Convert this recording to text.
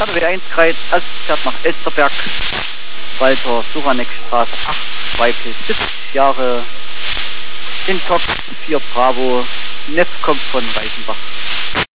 RW1 Kreis, als fährt nach Elsterberg, Walter Suranek Straße 8, weiblich 70 Jahre, in Top 4 Bravo, Neff kommt von Reichenbach.